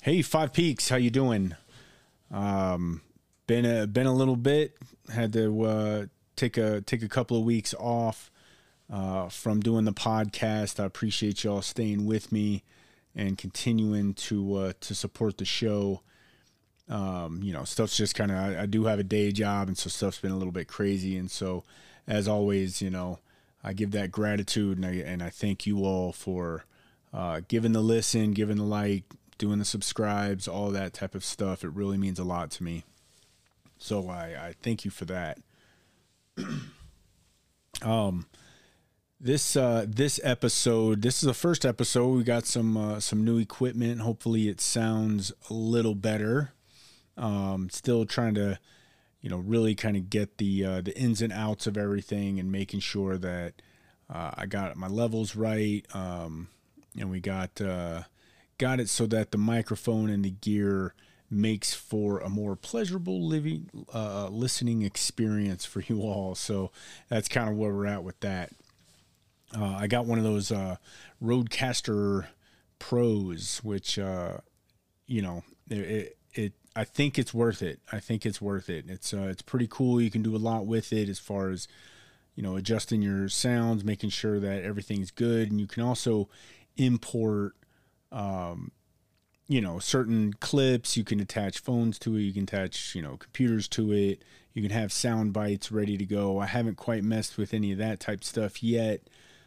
Hey, Five Peaks, how you doing? Been a little bit. Had to take a couple of weeks off from doing the podcast. I appreciate y'all staying with me and continuing to support the show. Stuff's just kind of I do have a day job, and so stuff's been a little bit crazy. And so, as always, I give that gratitude, and I thank you all for giving the listen, giving the like, doing the subscribes, all that type of stuff. It really means a lot to me. So I thank you for that. This episode, this is the first episode. We got some new equipment. Hopefully it sounds a little better. Still trying to, really kind of get the ins and outs of everything and making sure that I got my levels right. And we got it so that the microphone and the gear makes for a more pleasurable listening experience for you all. So that's kind of where we're at with that. I got one of those Rodecaster Pros, which I think it's worth it. It's pretty cool. You can do a lot with it as far as adjusting your sounds, making sure that everything's good, and you can also import certain clips. You can attach phones to it. You can attach, computers to it. You can have sound bites ready to go. I haven't quite messed with any of that type stuff yet.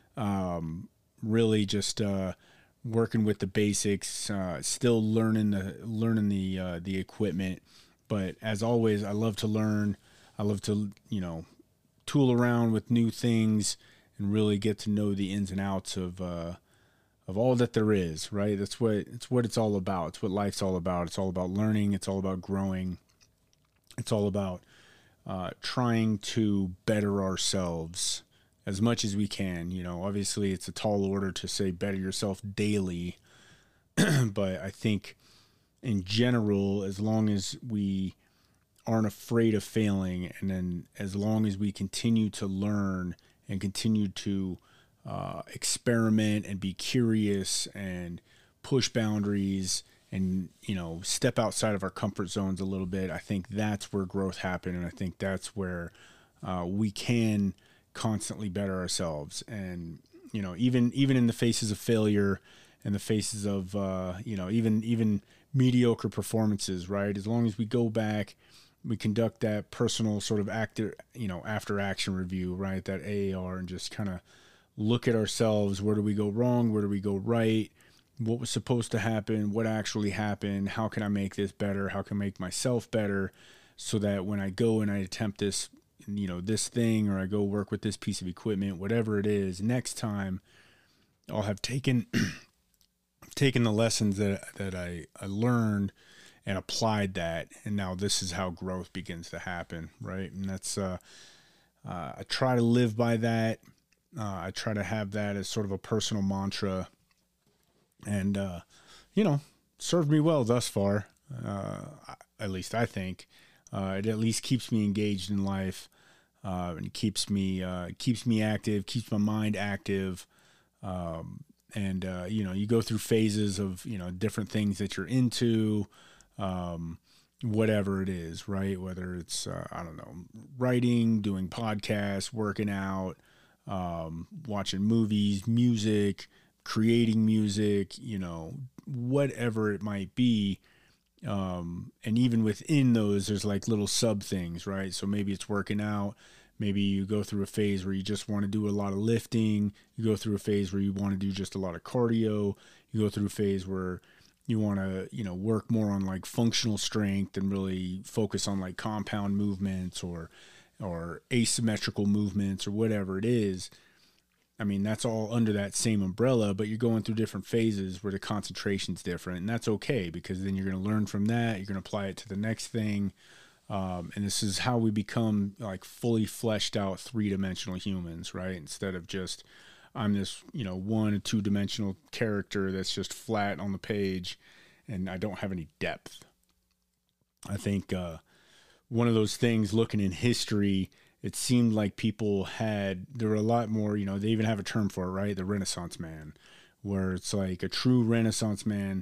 Really just working with the basics. Still learning the equipment. But as always, I love to learn. I love to tool around with new things and really get to know the ins and outs of all that there is, right? That's what it's all about. It's what life's all about. It's all about learning. It's all about growing. It's all about trying to better ourselves as much as we can. Obviously it's a tall order to say better yourself daily, but I think in general, as long as we aren't afraid of failing, and then as long as we continue to learn and continue to experiment and be curious and push boundaries and step outside of our comfort zones a little bit, I think that's where growth happens, and I think that's where we can constantly better ourselves. And even in the faces of failure and the faces of even mediocre performances, right? As long as we go back, we conduct that personal sort of after action review, right? That AAR, and just kind of look at ourselves. Where do we go wrong? Where do we go right? What was supposed to happen? What actually happened? How can I make this better? How can I make myself better, so that when I go and I attempt this, this thing, or I go work with this piece of equipment, whatever it is, next time I'll have taken the lessons that I learned and applied that. And now this is how growth begins to happen, right? And that's, I try to live by that. I try to have that as sort of a personal mantra, and, served me well thus far. At least I think, it at least keeps me engaged in life, and it keeps me active, keeps my mind active. And you go through phases of, different things that you're into, whatever it is, right? Whether it's, writing, doing podcasts, working out, watching movies, music, creating music, whatever it might be. And even within those, there's like little sub things, right? So maybe it's working out. Maybe you go through a phase where you just want to do a lot of lifting. You go through a phase where you want to do just a lot of cardio. You go through a phase where you want to, work more on like functional strength and really focus on like compound movements or asymmetrical movements or whatever it is. I mean, that's all under that same umbrella, but you're going through different phases where the concentration's different, and that's okay, because then you're going to learn from that. You're going to apply it to the next thing. And this is how we become like fully fleshed out 3-dimensional humans, right? Instead of just, I'm this, 1 or 2-dimensional character that's just flat on the page and I don't have any depth. I think, one of those things looking in history, it seemed like there were a lot more, they even have a term for it, right? The Renaissance man, where it's like a true Renaissance man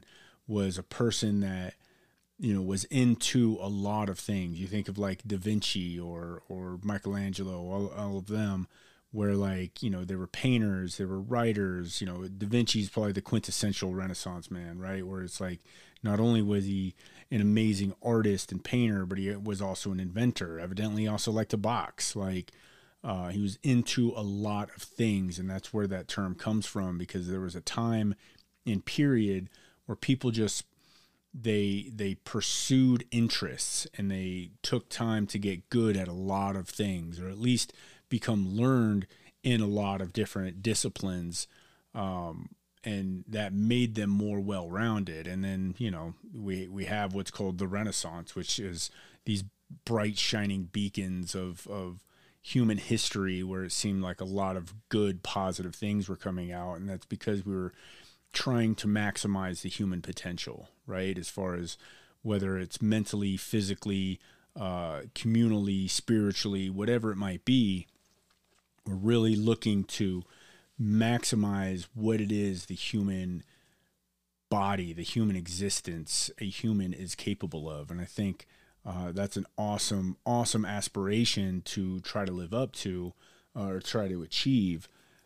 was a person that, you know, was into a lot of things. You think of like Da Vinci or Michelangelo, all of them, where like, you know, they were painters, they were writers. You know, Da Vinci's probably the quintessential Renaissance man, right? Where it's like, not only was he an amazing artist and painter, but he was also an inventor. Evidently, he also liked to box. Like, he was into a lot of things, and that's where that term comes from, because there was a time and period where people just they pursued interests, and they took time to get good at a lot of things, or at least become learned in a lot of different disciplines, and that made them more well-rounded. And then, you know, we have what's called the Renaissance, which is these bright shining beacons of human history, where it seemed like a lot of good positive things were coming out, and that's because we were trying to maximize the human potential, right? As far as whether it's mentally, physically, communally, spiritually, whatever it might be, we're really looking to maximize what it is the human body, the human existence, a human is capable of. And I think that's an awesome, awesome aspiration to try to live up to, or try to achieve,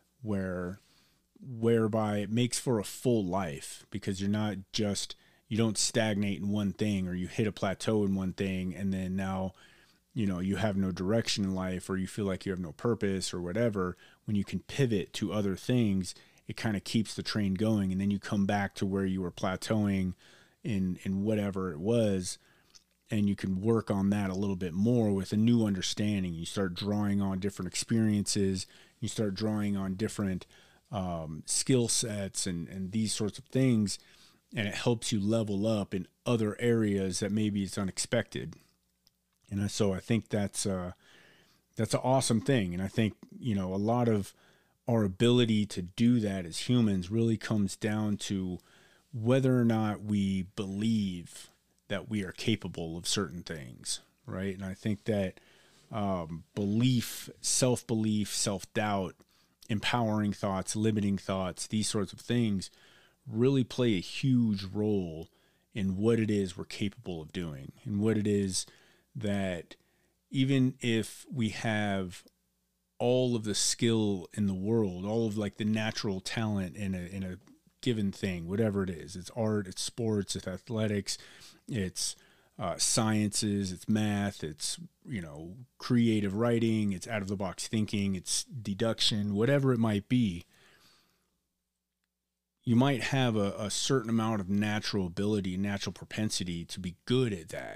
whereby it makes for a full life, because you're not just, you don't stagnate in one thing, or you hit a plateau in one thing, and then now, you know, you have no direction in life, or you feel like you have no purpose or whatever. When you can pivot to other things, it kind of keeps the train going, and then you come back to where you were plateauing in whatever it was, and you can work on that a little bit more with a new understanding. You start drawing on different experiences, you start drawing on different skill sets and these sorts of things, and it helps you level up in other areas that maybe it's unexpected. And so I think that's an awesome thing. And I think, you know, a lot of our ability to do that as humans really comes down to whether or not we believe that we are capable of certain things, right? And I think that belief, self-belief, self-doubt, empowering thoughts, limiting thoughts, these sorts of things really play a huge role in what it is we're capable of doing, and what it is that, even if we have all of the skill in the world, all of like the natural talent in a given thing, whatever it is, it's art, it's sports, it's athletics, it's sciences, it's math, it's, you know, creative writing, it's out of the box thinking, it's deduction, whatever it might be, you might have a certain amount of natural ability, natural propensity to be good at that.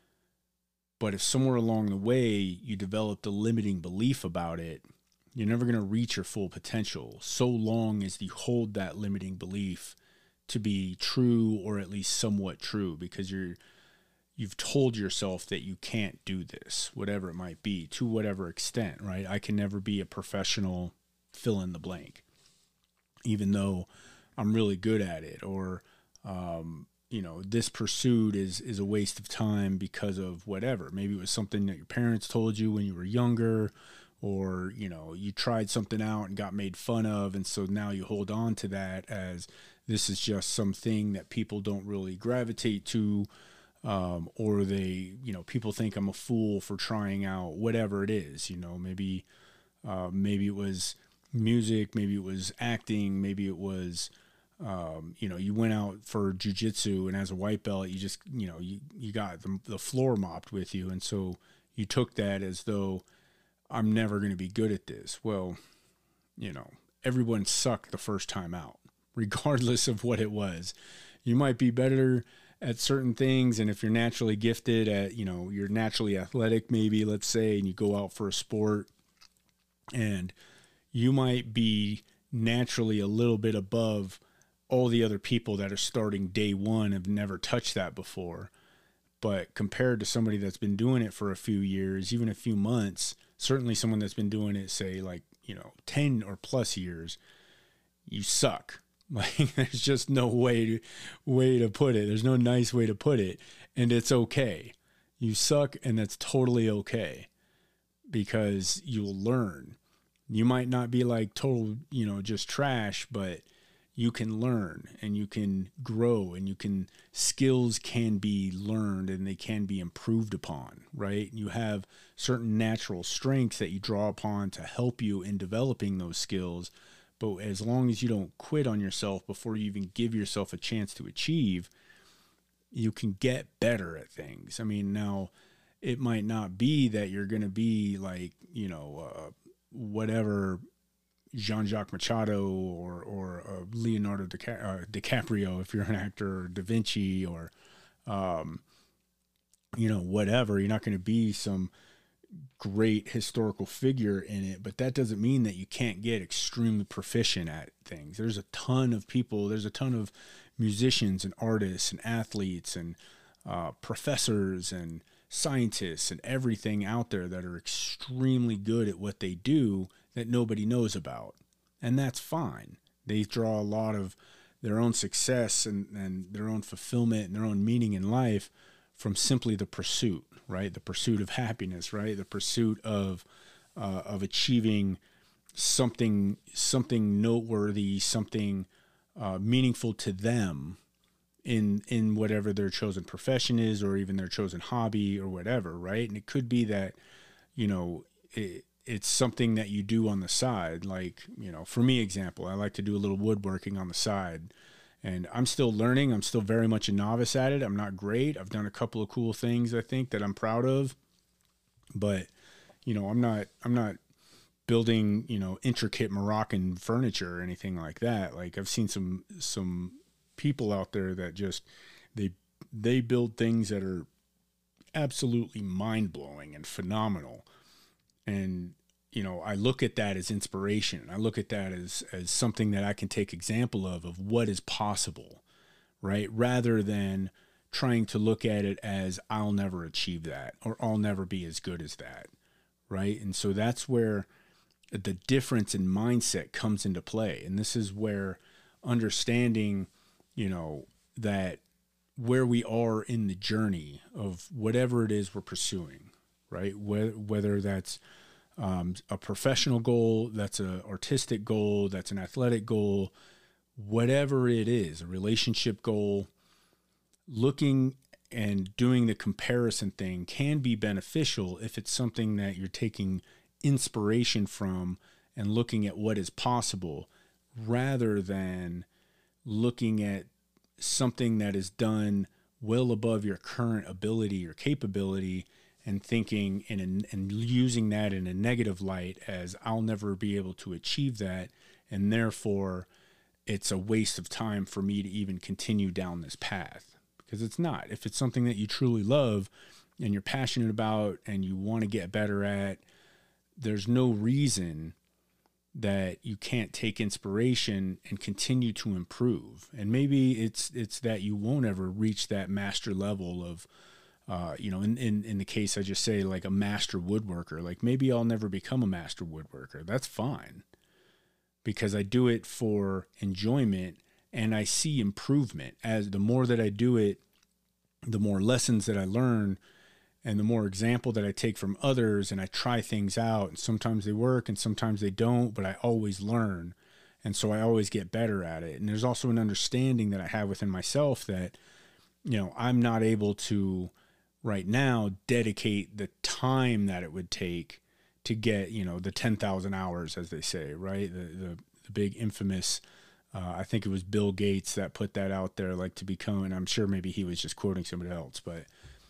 But if somewhere along the way you developed a limiting belief about it, you're never going to reach your full potential, so long as you hold that limiting belief to be true, or at least somewhat true, because you've told yourself that you can't do this, whatever it might be, to whatever extent, right? I can never be a professional fill in the blank, even though I'm really good at it, or, you know, this pursuit is a waste of time because of whatever. Maybe it was something that your parents told you when you were younger, or, you know, you tried something out and got made fun of, and so now you hold on to that as this is just something that people don't really gravitate to, or they, you know, people think I'm a fool for trying out whatever it is. You know, maybe it was music, maybe it was acting, maybe it was, you know, you went out for jujitsu, and as a white belt, you just, you know, you got the floor mopped with you, and so you took that as though I'm never going to be good at this. Well, you know, everyone sucked the first time out, regardless of what it was. You might be better at certain things, and if you're naturally gifted at, you know, you're naturally athletic, maybe, let's say, and you go out for a sport, and you might be naturally a little bit above all the other people that are starting day one, have never touched that before. But compared to somebody that's been doing it for a few years, even a few months, certainly someone that's been doing it, say, like, you know, 10 or plus years, you suck. Like, there's just no way to put it. There's no nice way to put it. And it's okay. You suck, and that's totally okay, because you'll learn. You might not be like total, you know, just trash, but you can learn and you can grow and skills can be learned and they can be improved upon, right? You have certain natural strengths that you draw upon to help you in developing those skills. But as long as you don't quit on yourself before you even give yourself a chance to achieve, you can get better at things. I mean, now it might not be that you're going to be like, whatever Jean-Jacques Machado or Leonardo DiCaprio, if you're an actor, or Da Vinci, or, whatever. You're not going to be some great historical figure in it, but that doesn't mean that you can't get extremely proficient at things. There's a ton of people, there's a ton of musicians and artists and athletes and professors and scientists and everything out there that are extremely good at what they do that nobody knows about. And that's fine. They draw a lot of their own success and their own fulfillment and their own meaning in life from simply the pursuit, right? The pursuit of happiness, right? The pursuit of achieving something noteworthy, something meaningful to them in whatever their chosen profession is, or even their chosen hobby or whatever, right? And it could be that, it's something that you do on the side. Like, for me, example, I like to do a little woodworking on the side, and I'm still learning. I'm still very much a novice at it. I'm not great. I've done a couple of cool things, I think, that I'm proud of, but, I'm not building, intricate Moroccan furniture or anything like that. Like, I've seen some people out there that just, they build things that are absolutely mind-blowing and phenomenal. And, I look at that as inspiration. I look at that as something that I can take example of what is possible, right? Rather than trying to look at it as I'll never achieve that, or I'll never be as good as that, right? And so that's where the difference in mindset comes into play. And this is where understanding, that where we are in the journey of whatever it is we're pursuing, right? Whether that's a professional goal, that's an artistic goal, that's an athletic goal, whatever it is, a relationship goal, looking and doing the comparison thing can be beneficial if it's something that you're taking inspiration from and looking at what is possible, rather than looking at something that is done well above your current ability or capability and thinking and using that in a negative light as I'll never be able to achieve that, and therefore it's a waste of time for me to even continue down this path. Because it's not. If it's something that you truly love and you're passionate about and you want to get better at, there's no reason that you can't take inspiration and continue to improve. And maybe it's that you won't ever reach that master level of, in the case I just say, like a master woodworker. Like, maybe I'll never become a master woodworker. That's fine, because I do it for enjoyment and I see improvement. As the more that I do it, the more lessons that I learn, and the more example that I take from others, and I try things out, and sometimes they work and sometimes they don't, but I always learn. And so I always get better at it. And there's also an understanding that I have within myself that, I'm not able to right now dedicate the time that it would take to get, the 10,000 hours, as they say, right? The big infamous, I think it was Bill Gates that put that out there, like to become, and I'm sure maybe he was just quoting somebody else, but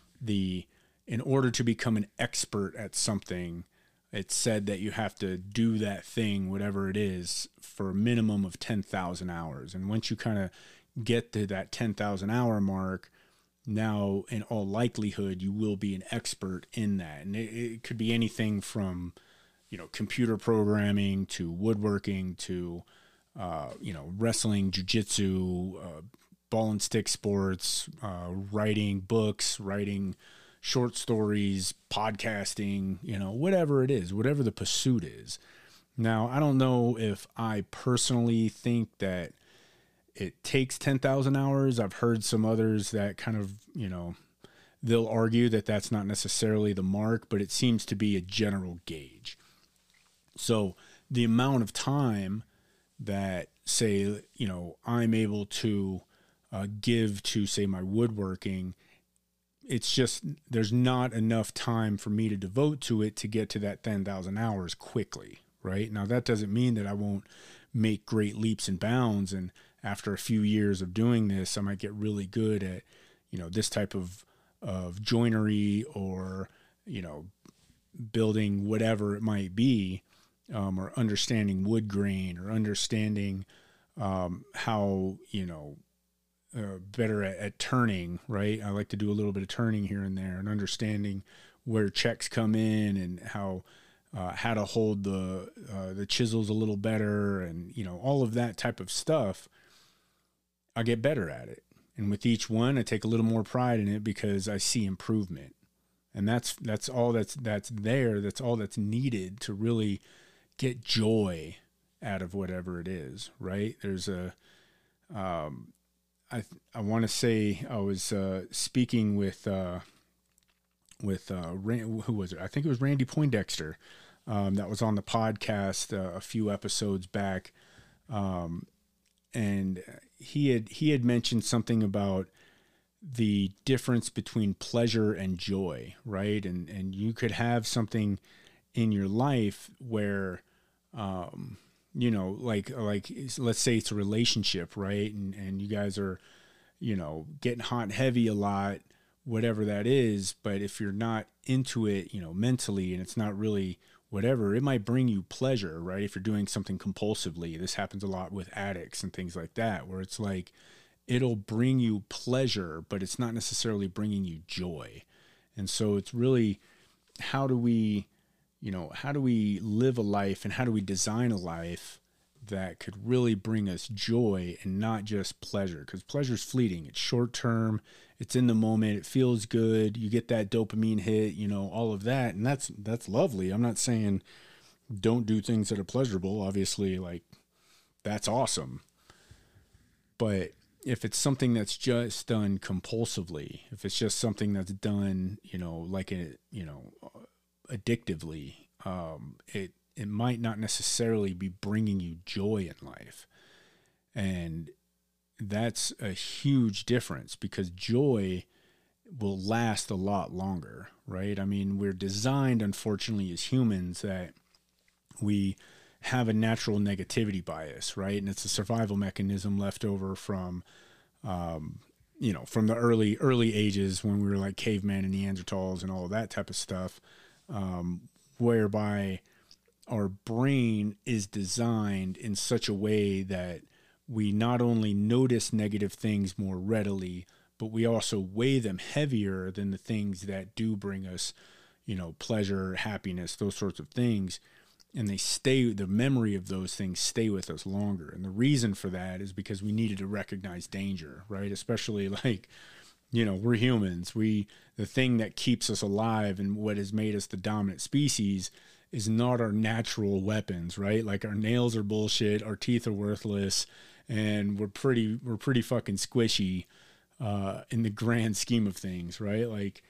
in order to become an expert at something, it's said that you have to do that thing, whatever it is, for a minimum of 10,000 hours. And once you kind of get to that 10,000 hour mark, now in all likelihood, you will be an expert in that. And it could be anything from, computer programming to woodworking to, wrestling, jiu-jitsu, ball and stick sports, writing books, writing short stories, podcasting, whatever it is, whatever the pursuit is. Now, I don't know if I personally think that it takes 10,000 hours. I've heard some others that kind of, they'll argue that that's not necessarily the mark, but it seems to be a general gauge. So the amount of time that say, you know, I'm able to give to, say, my woodworking. It's just there's not enough time for me to devote to it to get to that 10,000 hours quickly, right? Now, that doesn't mean that I won't make great leaps and bounds. And after a few years of doing this, I might get really good at, you know, this type of joinery, or, you know, building whatever it might be, or understanding wood grain, or understanding how, you know, better at turning, right? I like to do a little bit of turning here and there, and understanding where checks come in, and how to hold the chisels a little better, and, you know, all of that type of stuff. I get better at it, and with each one, I take a little more pride in it because I see improvement, and that's all that's there. That's all that's needed to really get joy out of whatever it is, right? There's a I want to say I was speaking with who was it? I think it was Randy Poindexter, that was on the podcast a few episodes back, and he had mentioned something about the difference between pleasure and joy, right? And you could have something in your life where, you know, like let's say it's a relationship, right? And you guys are, you know, getting hot and heavy a lot, whatever that is. But if you're not into it, you know, mentally, and it's not really whatever, it might bring you pleasure, right? If you're doing something compulsively, this happens a lot with addicts and things like that, where it's like, it'll bring you pleasure, but it's not necessarily bringing you joy. And so it's really, how do we live a life, and how do we design a life that could really bring us joy and not just pleasure? Because pleasure is fleeting. It's short term. It's in the moment. It feels good. You get that dopamine hit, you know, all of that. And that's lovely. I'm not saying don't do things that are pleasurable. Obviously, like, that's awesome. But if it's something that's just done compulsively, if it's just something that's done, you know, like addictively, it might not necessarily be bringing you joy in life. And that's a huge difference, because joy will last a lot longer, right? I mean, we're designed, unfortunately, as humans, that we have a natural negativity bias, right? And it's a survival mechanism left over from, you know, from the early ages, when we were like cavemen and Neanderthals and all of that type of stuff, whereby our brain is designed in such a way that we not only notice negative things more readily, but we also weigh them heavier than the things that do bring us, you know, pleasure, happiness, those sorts of things. And the memory of those things stay with us longer. And the reason for that is because we needed to recognize danger, right? Especially, like, you know, we're humans. The thing that keeps us alive and what has made us the dominant species is not our natural weapons, right? Like, our nails are bullshit, our teeth are worthless, and we're pretty fucking squishy in the grand scheme of things, right? Like,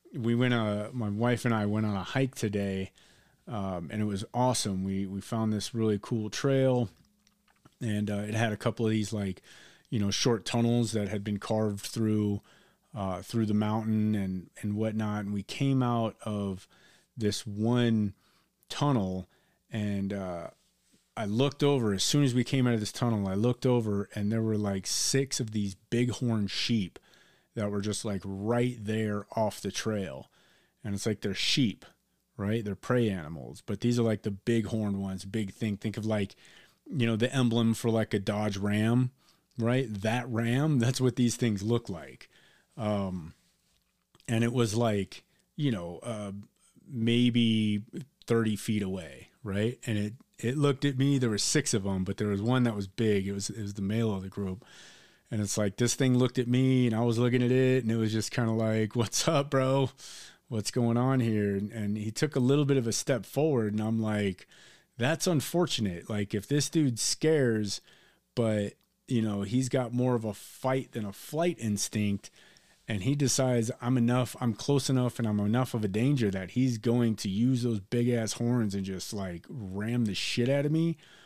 my wife and I went on a hike today, and it was awesome. We found this really cool trail, and it had a couple of these, like, you know, short tunnels that had been carved through the mountain and whatnot. And we came out of this one tunnel, and I looked over. As soon as we came out of this tunnel, I looked over, and there were like 6 of these bighorn sheep that were just like right there off the trail. And it's like, they're sheep, right? They're prey animals, but these are like the bighorn ones. Big thing. Think of, like, you know, the emblem for like a Dodge Ram, right? That Ram, that's what these things look like. And it was like, you know, maybe 30 feet away, right? And it looked at me. There were 6 of them, but there was one that was big. It was the male of the group. And it's like, this thing looked at me, and I was looking at it, and it was just kind of like, what's up, bro? What's going on here? And he took a little bit of a step forward, and I'm like, that's unfortunate. Like, if this dude scares, but, you know, he's got more of a fight than a flight instinct, and he decides I'm close enough, and I'm enough of a danger that he's going to use those big ass horns and just like ram the shit out of me,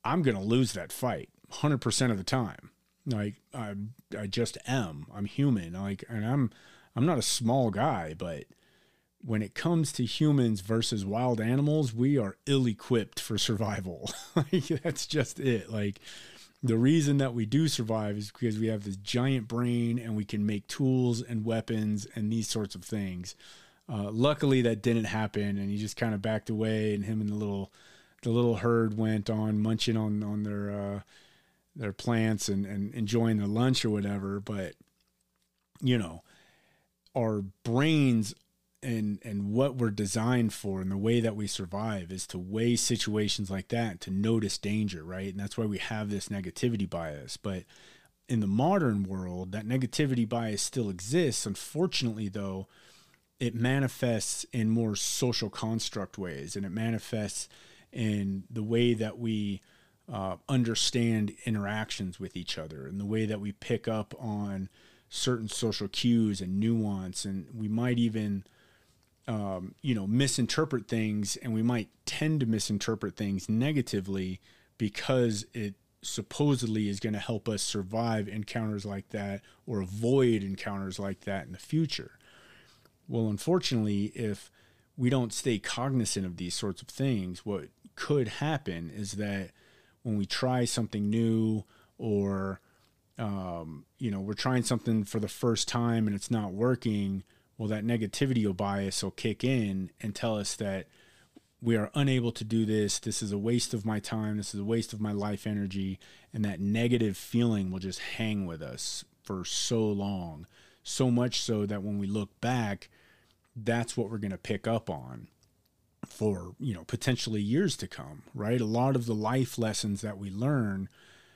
I'm going to lose that fight 100% of the time. Like I just am. I'm human. Like, and I'm not a small guy, but when it comes to humans versus wild animals, we are ill-equipped for survival. Like, that's just it. Like, the reason that we do survive is because we have this giant brain and we can make tools and weapons and these sorts of things. Luckily that didn't happen, and he just kind of backed away, and him and the little herd went on munching on their plants and enjoying their lunch or whatever. But, you know, our brains and what we're designed for and the way that we survive is to weigh situations like that, to notice danger, right? And that's why we have this negativity bias. But in the modern world, that negativity bias still exists. Unfortunately, though, it manifests in more social construct ways, and it manifests in the way that we understand interactions with each other, and the way that we pick up on certain social cues and nuance. And we might even misinterpret things, and we might tend to misinterpret things negatively because it supposedly is going to help us survive encounters like that or avoid encounters like that in the future. Well, unfortunately, if we don't stay cognizant of these sorts of things, what could happen is that when we try something new, or we're trying something for the first time and it's not working, well, that negativity bias will kick in and tell us that we are unable to do this. This is a waste of my time. This is a waste of my life energy. And that negative feeling will just hang with us for so long. So much so that when we look back, that's what we're going to pick up on for, potentially years to come, right? A lot of the life lessons that we learn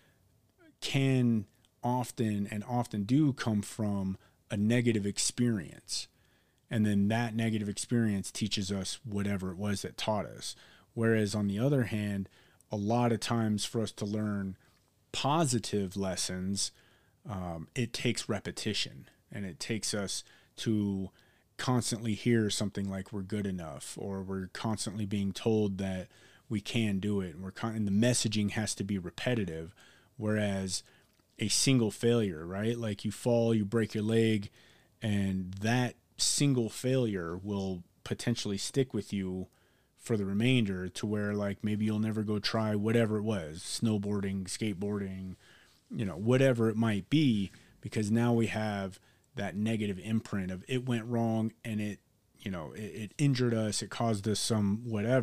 can often do come from a negative experience. And then that negative experience teaches us whatever it was that taught us. Whereas on the other hand, a lot of times for us to learn positive lessons, it takes repetition, and it takes us to constantly hear something like we're good enough, or we're constantly being told that we can do it. And the messaging has to be repetitive. Whereas a single failure, right? Like, you fall, you break your leg, and that single failure will potentially stick with you for the remainder, to where, like, maybe you'll never go try whatever it was, snowboarding, skateboarding, whatever it might be, because now we have that negative imprint of it went wrong, and it injured us, it caused us some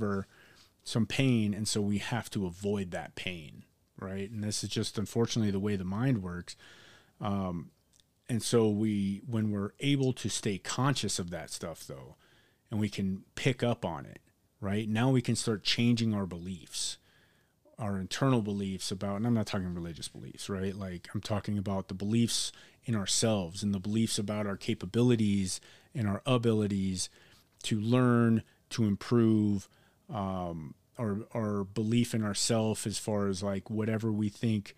pain, and so we have to avoid that pain, right? And this is just, unfortunately, the way the mind works. And so when we're able to stay conscious of that stuff, though, and we can pick up on it, right? Now we can start changing our beliefs, our internal beliefs about, and I'm not talking religious beliefs, right? Like, I'm talking about the beliefs in ourselves, and the beliefs about our capabilities and our abilities to learn, to improve, our belief in ourselves, as far as, like, whatever we think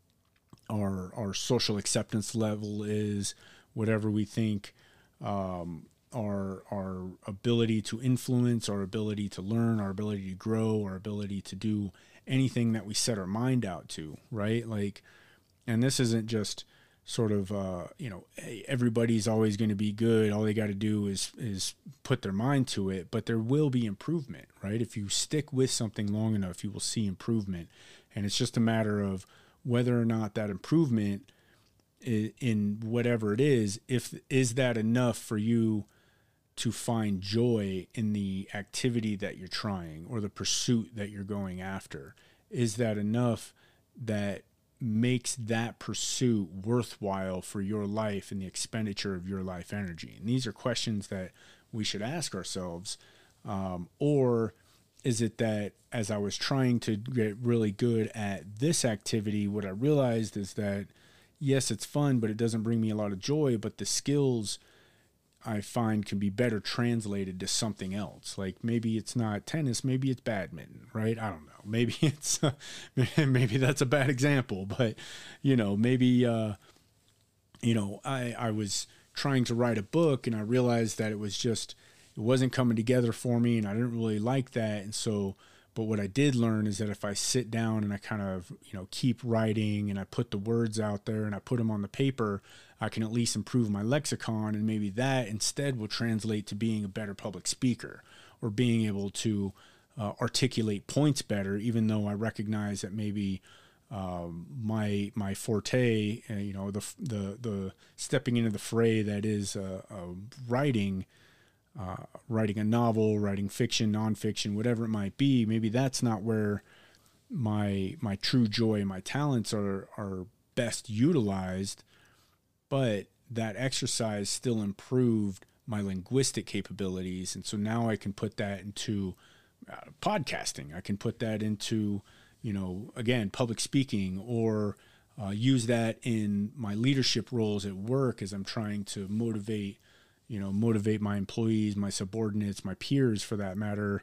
our social acceptance level is, whatever we think our ability to influence, our ability to learn, our ability to grow, our ability to do anything that we set our mind out to, right? Like, and this isn't just sort of, hey, everybody's always going to be good. All they got to do is put their mind to it, but there will be improvement, right? If you stick with something long enough, you will see improvement. And it's just a matter of whether or not that improvement in whatever it is that enough for you to find joy in the activity that you're trying, or the pursuit that you're going after. Is that enough that makes that pursuit worthwhile for your life and the expenditure of your life energy? And these are questions that we should ask ourselves. Or is it that, as I was trying to get really good at this activity, what I realized is that, yes, it's fun, but it doesn't bring me a lot of joy, but the skills I find can be better translated to something else. Like, maybe it's not tennis, maybe it's badminton, right? I don't know. Maybe it's, maybe that's a bad example, but, maybe, I was trying to write a book, and I realized that it wasn't coming together for me, and I didn't really like that. And so But what I did learn is that if I sit down and I kind of, keep writing and I put the words out there and I put them on the paper, I can at least improve my lexicon, and maybe that instead will translate to being a better public speaker or being able to articulate points better, even though I recognize that maybe my forte, the stepping into the fray that is writing a novel, writing fiction, nonfiction, whatever it might be, maybe that's not where my true joy and my talents are best utilized, but that exercise still improved my linguistic capabilities. And so now I can put that into podcasting. I can put that into, again, public speaking, or use that in my leadership roles at work as I'm trying to motivate my employees, my subordinates, my peers for that matter,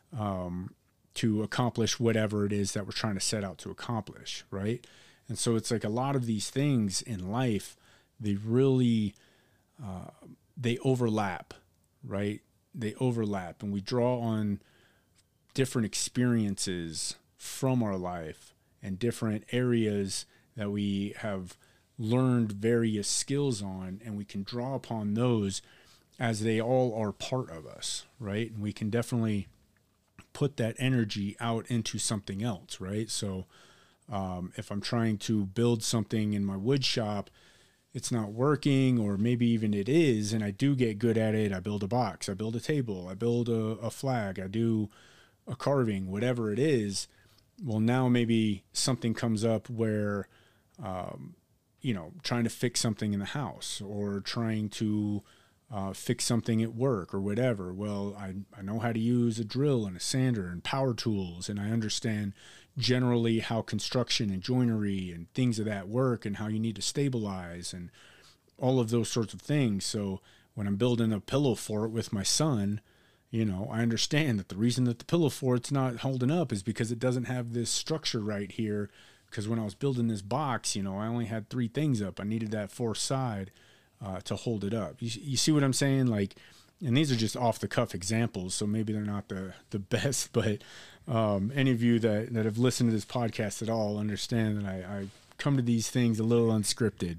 to accomplish whatever it is that we're trying to set out to accomplish, right? And so it's like a lot of these things in life, they really, they overlap, right? They overlap, and we draw on different experiences from our life and different areas that we have learned various skills on, and we can draw upon those as they all are part of us, right? And we can definitely put that energy out into something else, right? So if I'm trying to build something in my wood shop, it's not working, or maybe even it is, and I do get good at it. I build a box, I build a table, I build a flag, I do a carving, whatever it is. Well, now maybe something comes up where, trying to fix something in the house, or trying to fix something at work or whatever. Well, I know how to use a drill and a sander and power tools, and I understand generally how construction and joinery and things of that work, and how you need to stabilize and all of those sorts of things. So when I'm building a pillow fort with my son, I understand that the reason that the pillow fort's not holding up is because it doesn't have this structure right here. Because when I was building this box, I only had 3 things up. I needed that 4th side to hold it up. You see what I'm saying? Like, and these are just off the cuff examples, so maybe they're not the best, but any of you that have listened to this podcast at all understand that I come to these things a little unscripted.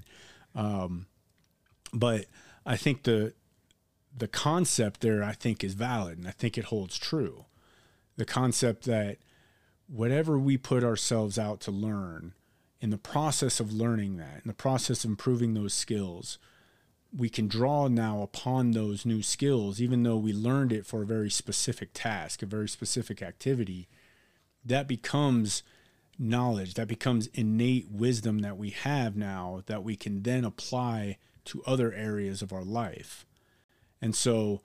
But I think the concept there, I think, is valid, and I think it holds true. The concept that whatever we put ourselves out to learn, in the process of learning that, in the process of improving those skills, we can draw now upon those new skills, even though we learned it for a very specific task, a very specific activity. That becomes knowledge, that becomes innate wisdom that we have now that we can then apply to other areas of our life. And so,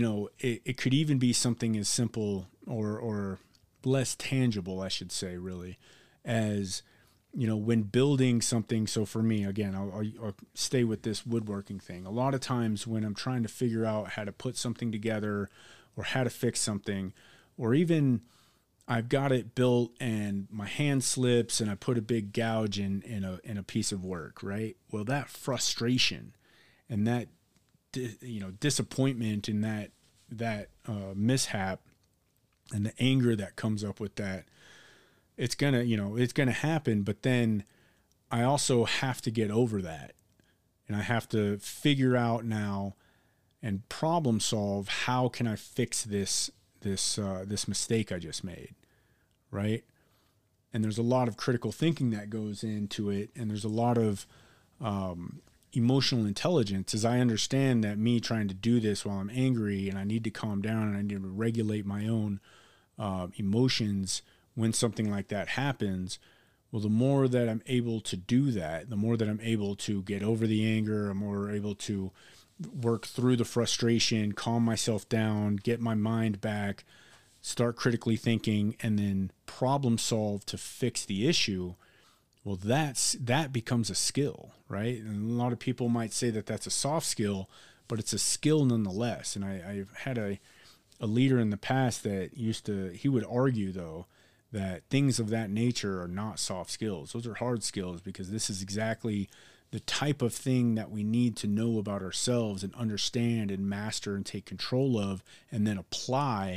it could even be something as simple or less tangible, I should say, really, as, when building something. So for me, again, I'll stay with this woodworking thing. A lot of times when I'm trying to figure out how to put something together or how to fix something, or even I've got it built and my hand slips and I put a big gouge in a piece of work, right? Well, that frustration and that disappointment in that mishap and the anger that comes up with that, it's gonna happen. But then I also have to get over that, and I have to figure out now and problem solve, how can I fix this mistake I just made, right? And there's a lot of critical thinking that goes into it, and there's a lot of emotional intelligence, as I understand that me trying to do this while I'm angry and I need to calm down and I need to regulate my own emotions when something like that happens. Well, the more that I'm able to do that, the more that I'm able to get over the anger, I'm more able to work through the frustration, calm myself down, get my mind back, start critically thinking, and then problem solve to fix the issue. Well, that becomes a skill, right? And a lot of people might say that that's a soft skill, but it's a skill nonetheless. And I've had a leader in the past that he would argue, though, that things of that nature are not soft skills. Those are hard skills, because this is exactly the type of thing that we need to know about ourselves and understand and master and take control of and then apply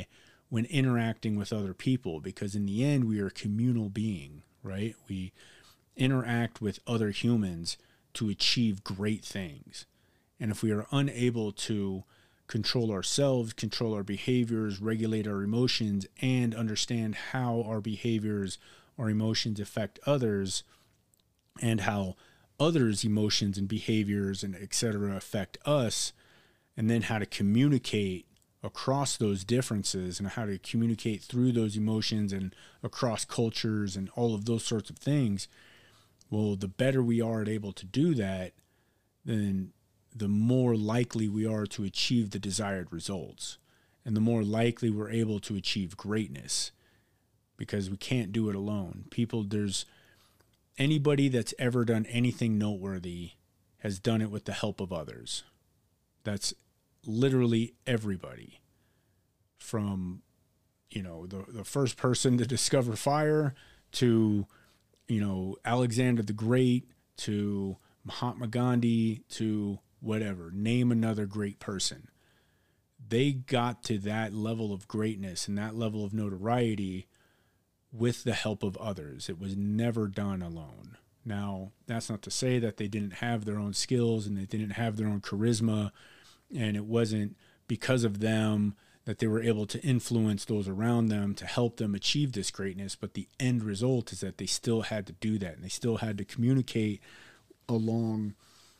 when interacting with other people, because in the end, we are a communal being, right? We interact with other humans to achieve great things. And if we are unable to control ourselves, control our behaviors, regulate our emotions, and understand how our behaviors or emotions affect others, and how others' emotions and behaviors and etc. affect us, and then how to communicate across those differences and how to communicate through those emotions and across cultures and all of those sorts of things, well, the better we are able to do that, then the more likely we are to achieve the desired results, and the more likely we're able to achieve greatness, because we can't do it alone. There's anybody that's ever done anything noteworthy has done it with the help of others. That's literally everybody, from, the first person to discover fire to, Alexander the Great, to Mahatma Gandhi, to whatever, name another great person. They got to that level of greatness and that level of notoriety with the help of others. It was never done alone. Now, that's not to say that they didn't have their own skills and they didn't have their own charisma, and it wasn't because of them that they were able to influence those around them to help them achieve this greatness. But the end result is that they still had to do that, and they still had to communicate along,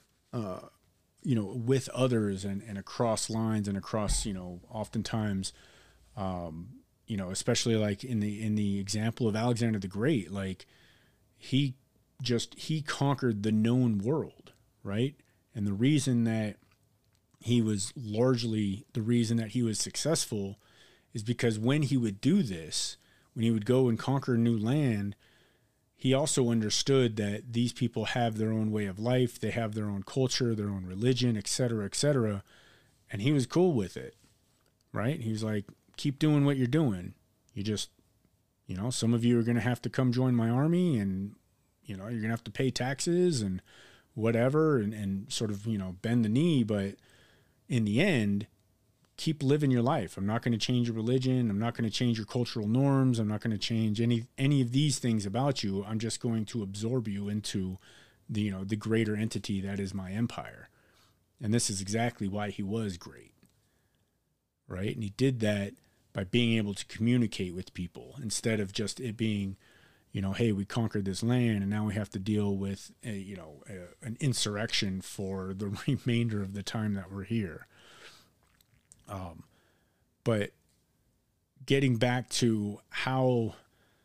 with others and across lines and across, oftentimes, especially like in the example of Alexander the Great, like he conquered the known world, right? And the reason that he was successful is because when he would do this, when he would go and conquer a new land, he also understood that these people have their own way of life, they have their own culture, their own religion, etc., etc., and he was cool with it, right? He was like, keep doing what you're doing. You just, some of you are going to have to come join my army, and, you're going to have to pay taxes and whatever, and sort of, bend the knee, but in the end, keep living your life. I'm not going to change your religion. I'm not going to change your cultural norms. I'm not going to change any of these things about you. I'm just going to absorb you into the greater entity that is my empire. And this is exactly why he was great, right? And he did that by being able to communicate with people instead of just it being, hey, we conquered this land and now we have to deal with an insurrection for the remainder of the time that we're here. But getting back to how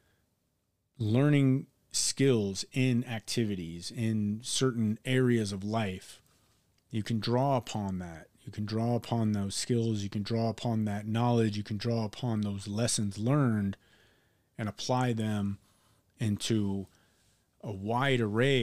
learning skills in activities in certain areas of life, you can draw upon that. You can draw upon those skills. You can draw upon that knowledge. You can draw upon those lessons learned and apply them into a wider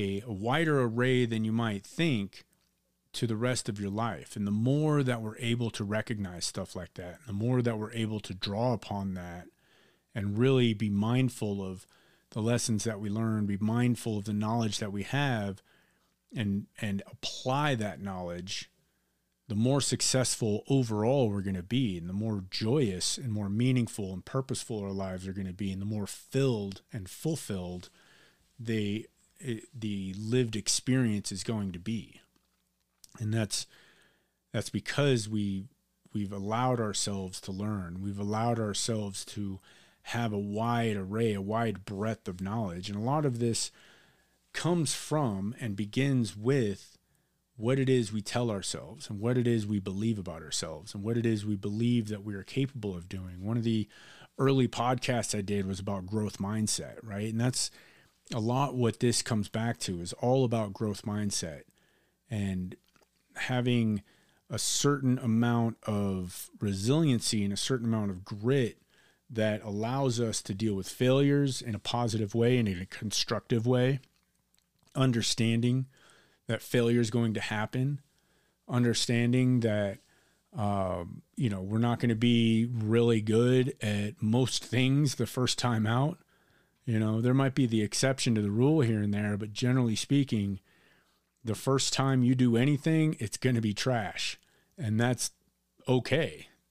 array than you might think, to the rest of your life. And the more that we're able to recognize stuff like that, the more that we're able to draw upon that and really be mindful of the lessons that we learn, be mindful of the knowledge that we have, and apply that knowledge, the more successful overall we're going to be, and the more joyous and more meaningful and purposeful our lives are going to be, and the more filled and fulfilled the lived experience is going to be. And that's because we've allowed ourselves to learn. We've allowed ourselves to have a wide array, a wide breadth of knowledge. And a lot of this comes from and begins with what it is we tell ourselves and what it is we believe about ourselves and what it is we believe that we are capable of doing. One of the early podcasts I did was about growth mindset, right? And that's a lot what this comes back to, is all about growth mindset and having a certain amount of resiliency and a certain amount of grit that allows us to deal with failures in a positive way and in a constructive way, understanding that failure is going to happen, understanding that, we're not going to be really good at most things the first time out. There might be the exception to the rule here and there, but generally speaking, the first time you do anything, it's going to be trash. And that's okay.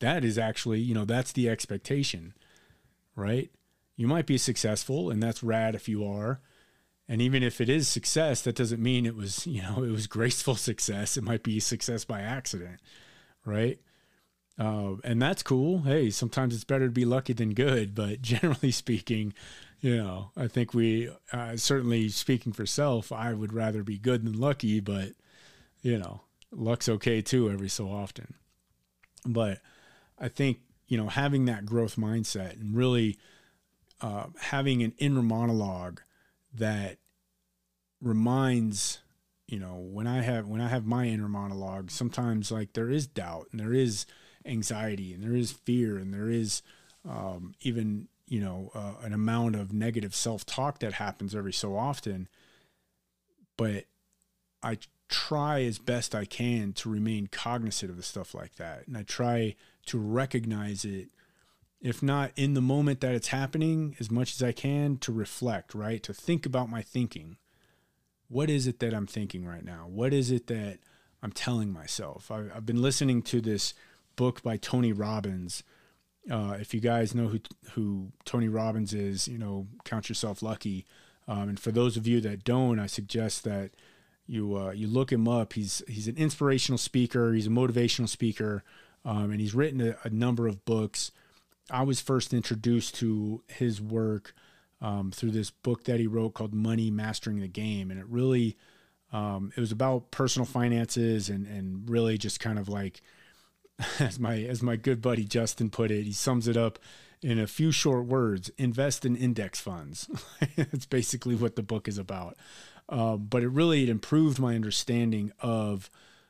that is actually, you know, that's the expectation, right? You might be successful, and that's rad if you are. And even if it is success, that doesn't mean it was, you know, it was graceful success. It might be success by accident, right? And that's cool. Hey, sometimes it's better to be lucky than good, but generally speaking, you know, I think certainly speaking for self, I would rather be good than lucky, but, you know, luck's okay too every so often. But I think, you know, having that growth mindset and really having an inner monologue that reminds, you know, when I have my inner monologue, sometimes like there is doubt and there is anxiety and there is fear and there is even, you know, an amount of negative self-talk that happens every so often. But I try as best I can to remain cognizant of the stuff like that. And I try to recognize it, if not in the moment that it's happening, as much as I can to reflect, right? To think about my thinking. What is it that I'm thinking right now? What is it that I'm telling myself? I've been listening to this book by Tony Robbins. If you guys know who Tony Robbins is, you know, count yourself lucky. And for those of you that don't, I suggest that you look him up. He's an inspirational speaker. He's a motivational speaker, and he's written a number of books. I was first introduced to his work through this book that he wrote called Money Mastering the Game. And it really, it was about personal finances and really just kind of like, as my good buddy Justin put it, he sums it up in a few short words: invest in index funds. That's basically what the book is about. But it improved my understanding of,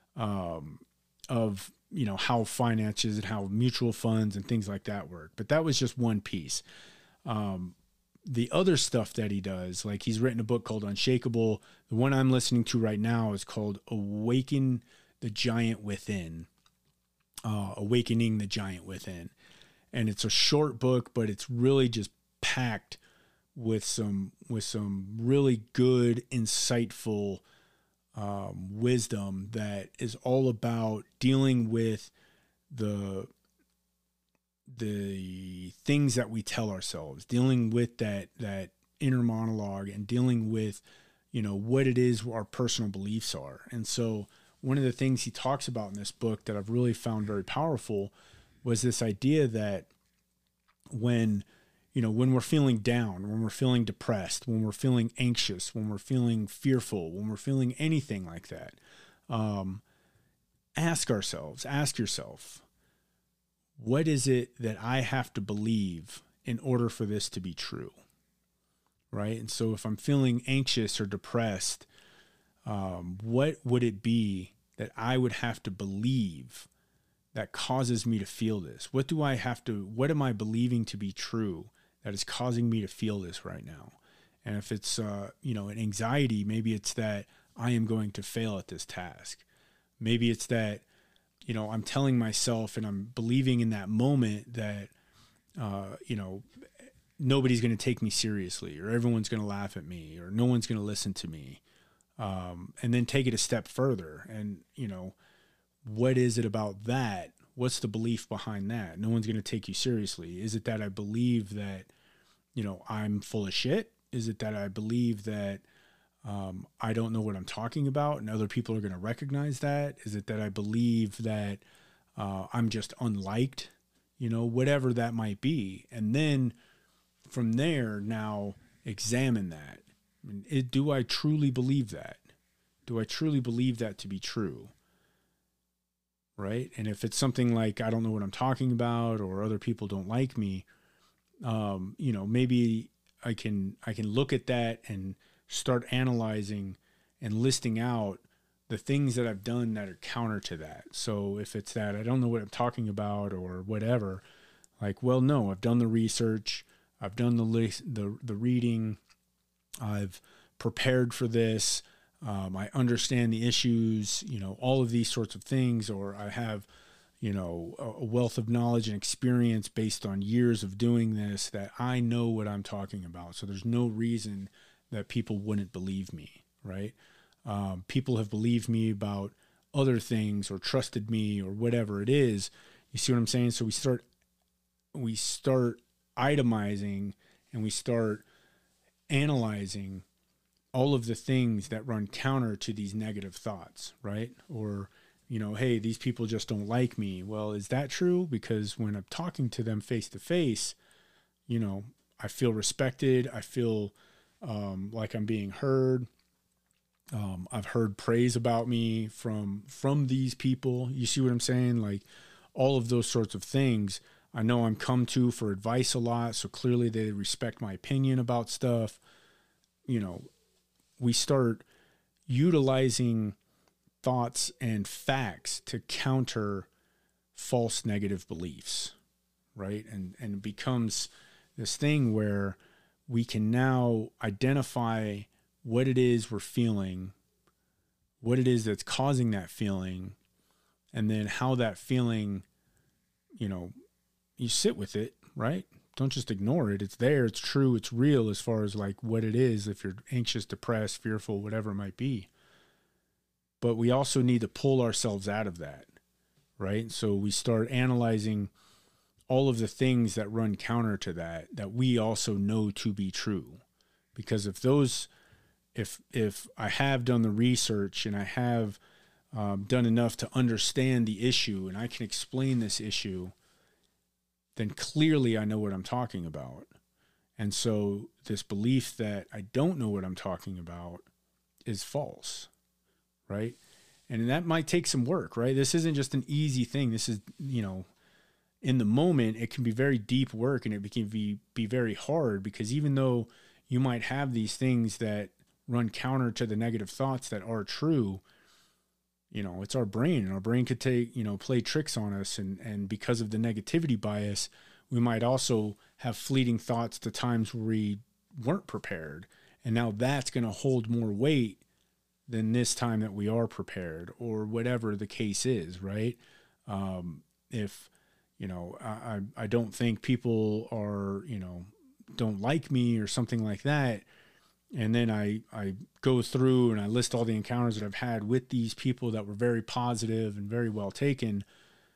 you know, how finances and how mutual funds and things like that work. But that was just one piece. The other stuff that he does, like he's written a book called Unshakable. The one I'm listening to right now is called Awakening the Giant Within. Awakening the Giant Within. And it's a short book, but it's really just packed with some really good, insightful wisdom that is all about dealing with the things that we tell ourselves, dealing with that inner monologue, and dealing with, you know, what it is our personal beliefs are. And so one of the things he talks about in this book that I've really found very powerful was this idea that when we're feeling down, when we're feeling depressed, when we're feeling anxious, when we're feeling fearful, when we're feeling anything like that, ask yourself, what is it that I have to believe in order for this to be true? Right? And so if I'm feeling anxious or depressed, what would it be that I would have to believe that causes me to feel this? What am I believing to be true that is causing me to feel this right now? And if it's, you know, an anxiety, maybe it's that I am going to fail at this task. Maybe it's that, you know, I'm telling myself and I'm believing in that moment that, you know, nobody's going to take me seriously, or everyone's going to laugh at me, or no one's going to listen to me. And then take it a step further. And, you know, what is it about that? What's the belief behind that? No one's going to take you seriously. Is it that I believe that, you know, I'm full of shit? Is it that I believe that I don't know what I'm talking about and other people are going to recognize that? Is it that I believe that I'm just unliked? You know, whatever that might be. And then from there, now examine that. I mean, do I truly believe that? Do I truly believe that to be true? Right? And if it's something like, I don't know what I'm talking about, or other people don't like me, you know, maybe I can look at that and start analyzing and listing out the things that I've done that are counter to that. So if it's that I don't know what I'm talking about or whatever, like, well, no, I've done the research, I've done the reading, I've prepared for this, I understand the issues, you know, all of these sorts of things, or I have, you know, a wealth of knowledge and experience based on years of doing this, that I know what I'm talking about. So there's no reason that people wouldn't believe me, right? People have believed me about other things or trusted me or whatever it is, You see what I'm saying? So we start itemizing and we start analyzing all of the things that run counter to these negative thoughts, right? Or, hey, these people just don't like me. Well, is that true? Because when I'm talking to them face to face, I feel respected. I feel like I'm being heard. I've heard praise about me from these people. You see what I'm saying? Like all of those sorts of things. I know I'm come to for advice a lot, so clearly they respect my opinion about stuff. We start utilizing thoughts and facts to counter false negative beliefs, right? And it becomes this thing where we can now identify what it is we're feeling, what it is that's causing that feeling, and then how that feeling, you sit with it, right? Don't just ignore it. It's there. It's true. It's real as far as like what it is. If you're anxious, depressed, fearful, whatever it might be. But we also need to pull ourselves out of that, right? So we start analyzing all of the things that run counter to that we also know to be true. Because if I have done the research and I have done enough to understand the issue and I can explain this issue, then clearly I know what I'm talking about. And so this belief that I don't know what I'm talking about is false, right? And that might take some work, right? This isn't just an easy thing. This is, in the moment, it can be very deep work and it can be very hard, because even though you might have these things that run counter to the negative thoughts that are true, it's our brain, and our brain could play tricks on us. And because of the negativity bias, we might also have fleeting thoughts to times where we weren't prepared. And now that's going to hold more weight than this time that we are prepared, or whatever the case is, right? If, I don't think people are, don't like me or something like that. And then I go through and I list all the encounters that I've had with these people that were very positive and very well taken.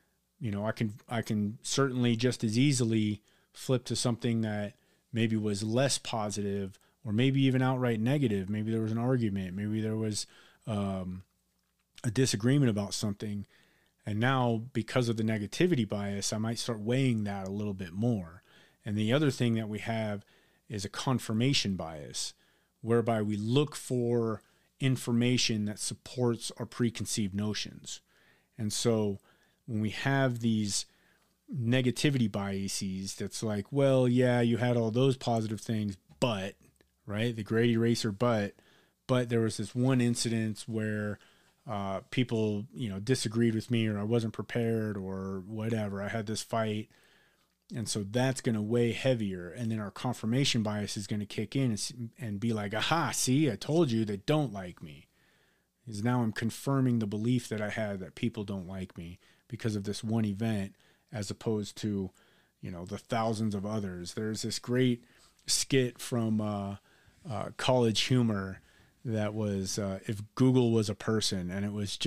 I can certainly just as easily flip to something that maybe was less positive, or maybe even outright negative. Maybe there was an argument. Maybe there was a disagreement about something. And now, because of the negativity bias, I might start weighing that a little bit more. And the other thing that we have is a confirmation bias, whereby we look for information that supports our preconceived notions. And so when we have these negativity biases, that's like, well, yeah, you had all those positive things, but, right, the great eraser, but there was this one incident where people, disagreed with me, or I wasn't prepared, or whatever. I had this fight. And so that's going to weigh heavier. And then our confirmation bias is going to kick in and be like, aha, see, I told you they don't like me. Because now I'm confirming the belief that I had that people don't like me because of this one event, as opposed to, the thousands of others. There's this great skit from College Humor that was if Google was a person, and it was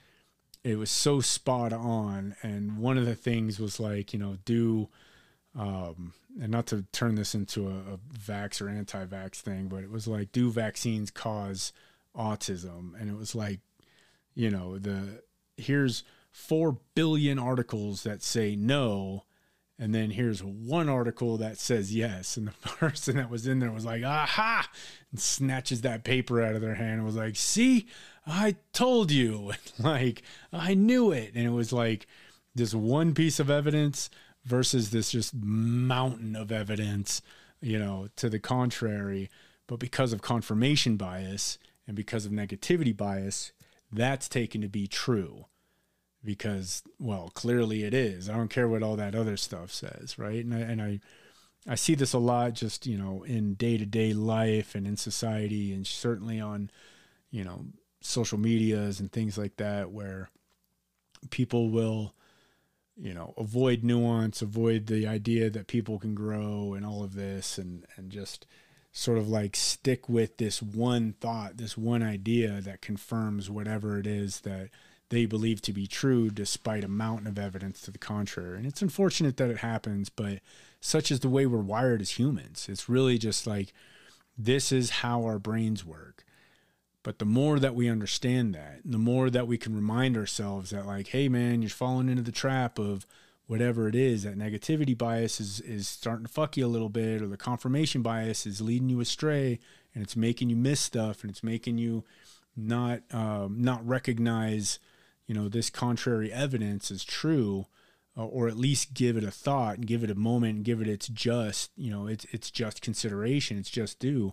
so spot on. And one of the things was like, and not to turn this into a vax or anti-vax thing, but it was like, do vaccines cause autism? And it was like, here's 4 billion articles that say no, and then here's one article that says yes. And the person that was in there was like, aha, and snatches that paper out of their hand and was like, see, I told you. Like, I knew it. And it was like this one piece of evidence versus this just mountain of evidence, to the contrary. But because of confirmation bias and because of negativity bias, that's taken to be true. Because, well, clearly it is. I don't care what all that other stuff says, right? And I see this a lot just, in day-to-day life and in society, and certainly on, social medias and things like that, where people will, avoid nuance, avoid the idea that people can grow and all of this, and just sort of like stick with this one thought, this one idea that confirms whatever it is that they believe to be true despite a mountain of evidence to the contrary. And it's unfortunate that it happens, but such is the way we're wired as humans. It's really just like, this is how our brains work. But the more that we understand that, the more that we can remind ourselves that, like, hey man, you're falling into the trap of whatever it is, that negativity bias is starting to fuck you a little bit, or the confirmation bias is leading you astray, and it's making you miss stuff, and it's making you not recognize, this contrary evidence as true, or at least give it a thought and give it a moment and give it its just, it's just consideration, it's just due.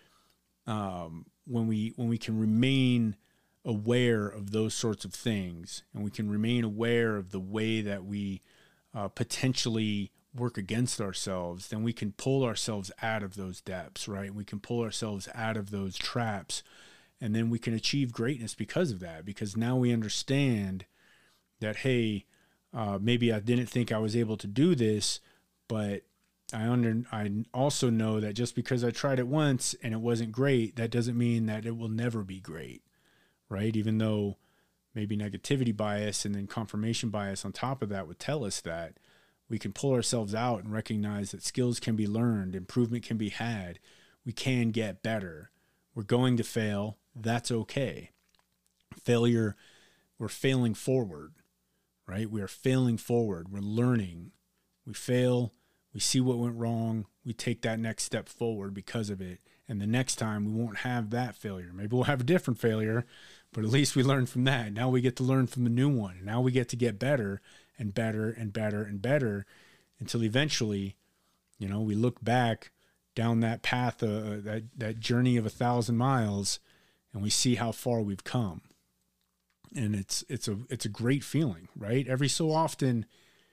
When we can remain aware of those sorts of things, and we can remain aware of the way that we potentially work against ourselves, then we can pull ourselves out of those depths, right? We can pull ourselves out of those traps, and then we can achieve greatness because of that, because now we understand that, hey, maybe I didn't think I was able to do this, but I also know that just because I tried it once and it wasn't great, that doesn't mean that it will never be great, right? Even though maybe negativity bias and then confirmation bias on top of that would tell us that, we can pull ourselves out and recognize that skills can be learned, improvement can be had, we can get better. We're going to fail. That's okay. Failure, we're failing forward, right? We are failing forward. We're learning. We fail. We see what went wrong. We take that next step forward because of it. And the next time we won't have that failure. Maybe we'll have a different failure, but at least we learned from that. Now we get to learn from the new one. And now we get to get better and better and better and better until eventually, we look back down that path, that journey of 1,000 miles, and we see how far we've come. And it's a great feeling, right? Every so often,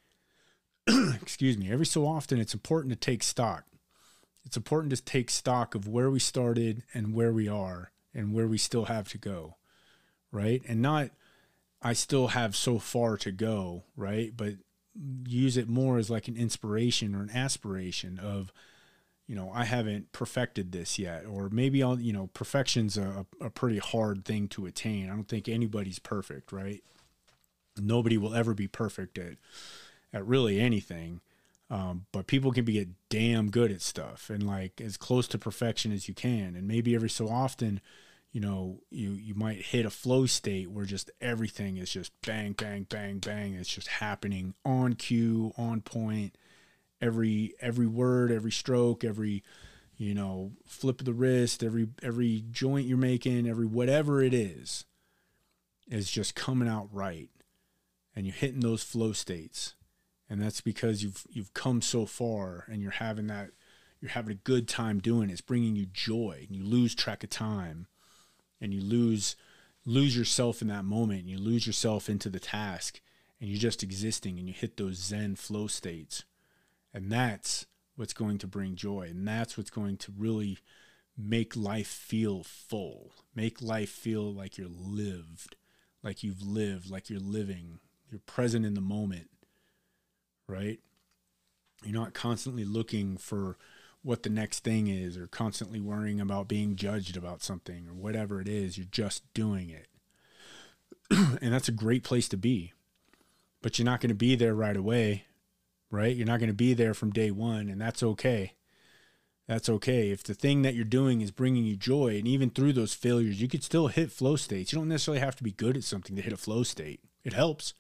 every so often it's important to take stock. It's important to take stock of where we started and where we are and where we still have to go, right? And not, I still have so far to go, right? But use it more as like an inspiration or an aspiration of, I haven't perfected this yet, or maybe perfection's a pretty hard thing to attain. I don't think anybody's perfect, right? Nobody will ever be perfect at really anything. But people can get damn good at stuff and like as close to perfection as you can. And maybe every so often, you might hit a flow state where just everything is just bang, bang, bang, bang. It's just happening on cue, on point. Every word, every stroke, every, flip of the wrist, every joint you're making, every whatever it is just coming out right. And you're hitting those flow states. And that's because you've come so far and you're having a good time doing it. It's bringing you joy, and you lose track of time, and you lose yourself in that moment. You lose yourself into the task, and you're just existing, and you hit those Zen flow states. And that's what's going to bring joy. And that's what's going to really make life feel full, make life feel like you're lived, like you've lived, like you're living, you're present in the moment, right? You're not constantly looking for what the next thing is, or constantly worrying about being judged about something or whatever it is. You're just doing it. And that's a great place to be, but you're not going to be there right away, right? You're not going to be there from day one, and that's okay. That's okay. If the thing that you're doing is bringing you joy, and even through those failures, you could still hit flow states. You don't necessarily have to be good at something to hit a flow state. It helps.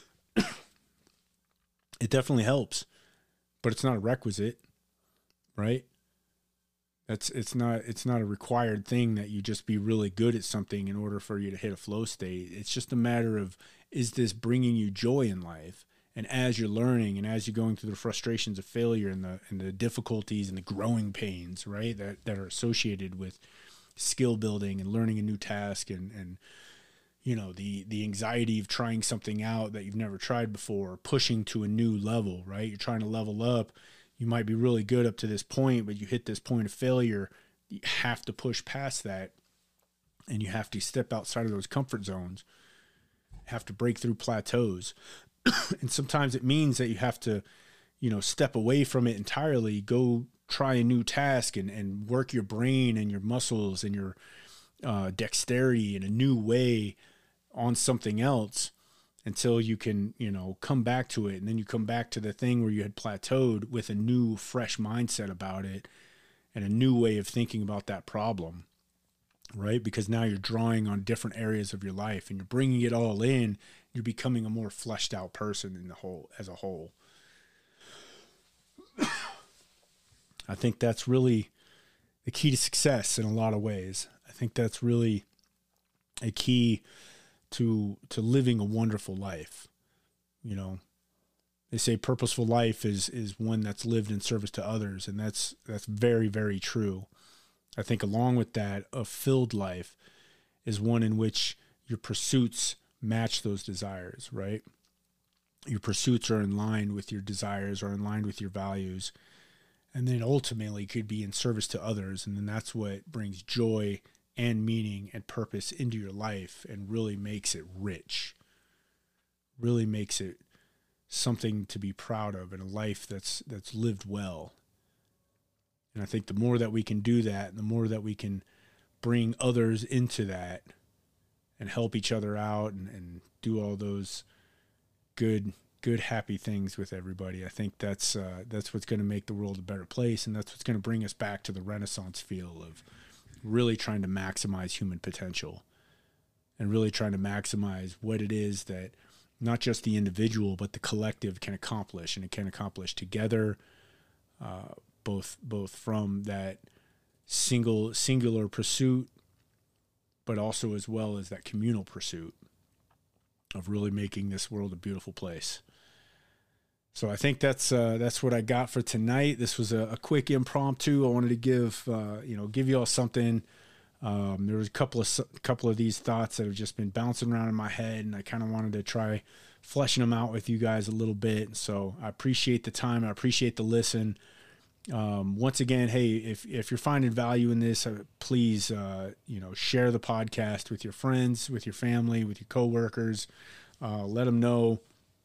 It definitely helps, but it's not a requisite, right? It's not a required thing that you just be really good at something in order for you to hit a flow state. It's just a matter of, is this bringing you joy in life? And as you're learning, and as you're going through the frustrations of failure and the difficulties and the growing pains, right, that are associated with skill building and learning a new task, and the anxiety of trying something out that you've never tried before, pushing to a new level, right? You're trying to level up. You might be really good up to this point, but you hit this point of failure. You have to push past that, and you have to step outside of those comfort zones, have to break through plateaus. And sometimes it means that you have to, step away from it entirely, go try a new task and work your brain and your muscles and your dexterity in a new way on something else until you can, come back to it. And then you come back to the thing where you had plateaued with a new, fresh mindset about it and a new way of thinking about that problem, right? Because now you're drawing on different areas of your life and you're bringing it all in. You're becoming a more fleshed out person as a whole. I think that's really the key to success in a lot of ways. I think that's really a key to living a wonderful life. They say purposeful life is one that's lived in service to others, and that's very, very true. I think along with that, a filled life is one in which your pursuits match those desires, right? Your pursuits are in line with your desires, are in line with your values, and then ultimately could be in service to others. And then that's what brings joy and meaning and purpose into your life and really makes it rich, really makes it something to be proud of and a life that's lived well. And I think the more that we can do that, and the more that we can bring others into that and help each other out and do all those good, happy things with everybody, I think that's what's going to make the world a better place. And that's what's going to bring us back to the Renaissance feel of really trying to maximize human potential and really trying to maximize what it is that not just the individual, but the collective can accomplish, and it can accomplish together, both from that singular pursuit, but also as well as that communal pursuit of really making this world a beautiful place. So I think that's what I got for tonight. This was a quick impromptu. I wanted to give you all something. There was a couple of these thoughts that have just been bouncing around in my head, and I kind of wanted to try fleshing them out with you guys a little bit. So I appreciate the time. I appreciate the listen. Once again, hey, if you're finding value in this, please, share the podcast with your friends, with your family, with your coworkers. Let them know,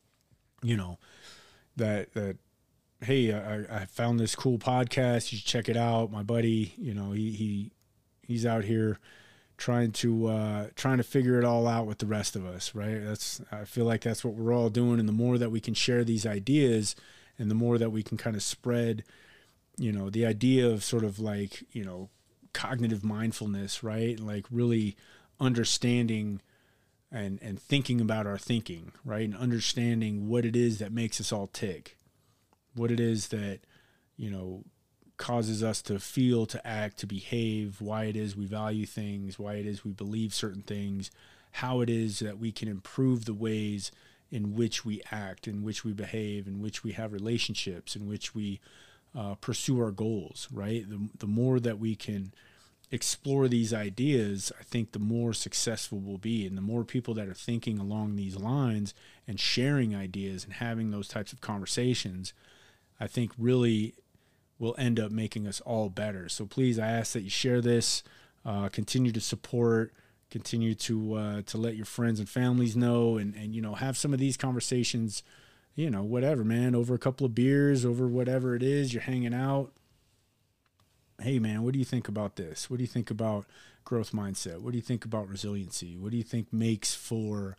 that hey, I found this cool podcast. You should check it out. My buddy, he's out here trying to figure it all out with the rest of us, right? I feel like that's what we're all doing. And the more that we can share these ideas, and the more that we can kind of spread, the idea of sort of like, cognitive mindfulness, right? Like really understanding and thinking about our thinking, right? And understanding what it is that makes us all tick, what it is that, causes us to feel, to act, to behave, why it is we value things, why it is we believe certain things, how it is that we can improve the ways in which we act, in which we behave, in which we have relationships, in which we pursue our goals, right? The more that we can explore these ideas, I think the more successful we'll be. And the more people that are thinking along these lines and sharing ideas and having those types of conversations, I think really will end up making us all better. So please, I ask that you share this, continue to support, continue to let your friends and families know, and have some of these conversations, whatever, man, over a couple of beers, over whatever it is, you're hanging out. Hey man, what do you think about this? What do you think about growth mindset? What do you think about resiliency? What do you think makes for,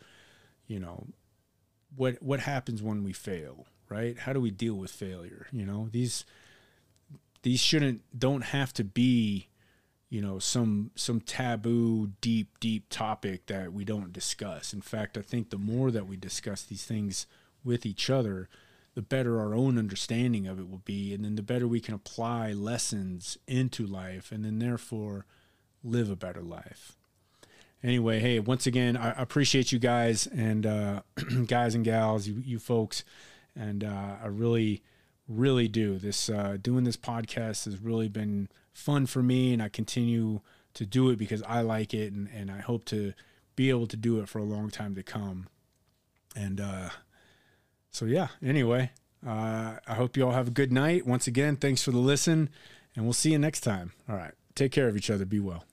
what happens when we fail, right? How do we deal with failure? These don't have to be, some taboo, deep topic that we don't discuss. In fact, I think the more that we discuss these things with each other, the better our own understanding of it will be. And then the better we can apply lessons into life, and then therefore live a better life. Anyway, hey, once again, I appreciate you guys and guys and gals, you folks. And I really, really do. Doing this podcast has really been fun for me, and I continue to do it because I like it, and I hope to be able to do it for a long time to come. And so yeah, anyway, I hope you all have a good night. Once again, thanks for the listen, and we'll see you next time. All right. Take care of each other. Be well.